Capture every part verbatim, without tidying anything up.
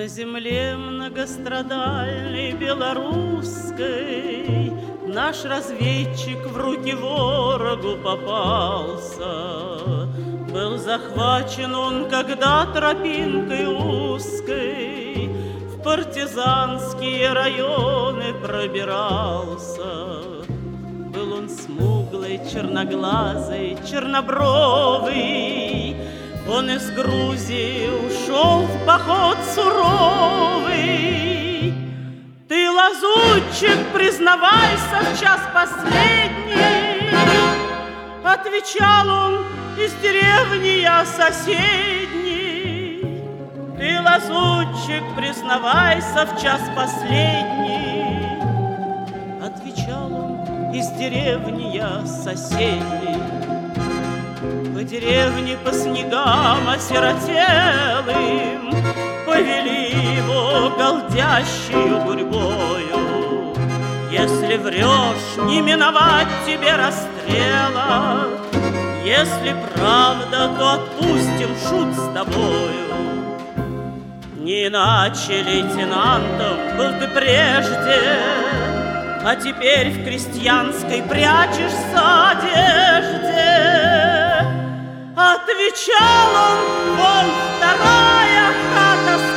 На земле многострадальной белорусской наш разведчик в руки ворогу попался. Был захвачен он, когда тропинкой узкой в партизанские районы пробирался. Был он смуглый, черноглазый, чернобровый. Он из Грузии ушел в поход суровый. Ты, лазутчик, признавайся в час последний. Отвечал он: из деревни я соседней. Ты, лазутчик, признавайся в час последний. Отвечал он: из деревни я соседней. По деревне, по снегам осиротелым повели его голдящую гурьбою. Если врешь, не миновать тебе расстрела. Если правда, то отпустим шут с тобою. Не иначе лейтенантом был ты прежде, а теперь в крестьянской прячешься одежде. Отвечал он: вон вторая хата с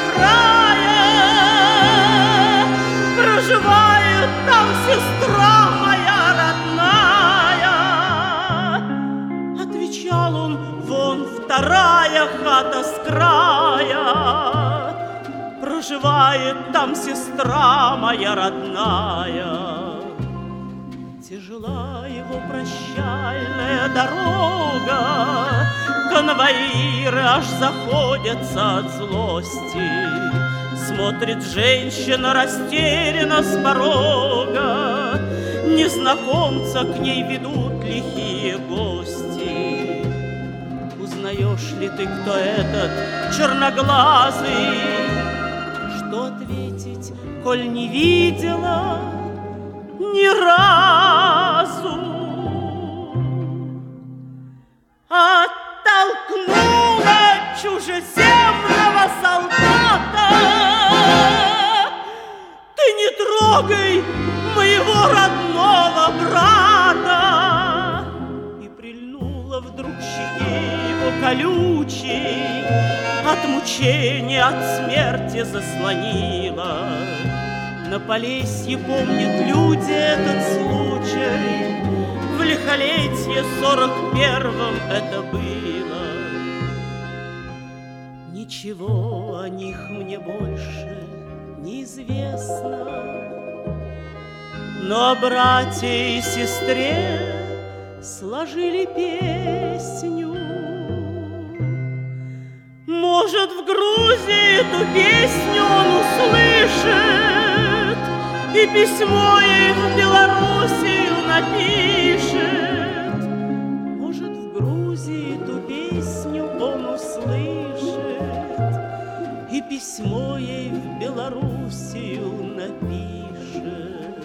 края, проживает там сестра моя родная. Отвечал он: вон вторая хата с края, проживает там сестра моя родная. Тяжела его прощальная дорога, конвоиры аж заходятся от злости. Смотрит женщина растерянно с порога, незнакомца к ней ведут лихие гости. Узнаешь ли ты, кто этот черноглазый? Что ответить, коль не видела ни разу? Оттолкнула чужеземного солдата. Ты не трогай моего родного брата. И прильнула вдруг щеке его колючей, от мучения, от смерти заслонила. На Полесье помнят люди этот случай. В лихолетье сорок первом это было. Ничего о них мне больше неизвестно, но о брате и сестре сложили песню. Может, в Грузии эту песню он услышит и письмо ей в Белоруссию напишет. Может, в Грузии эту песню он услышит и письмо ей в Белоруссию напишет.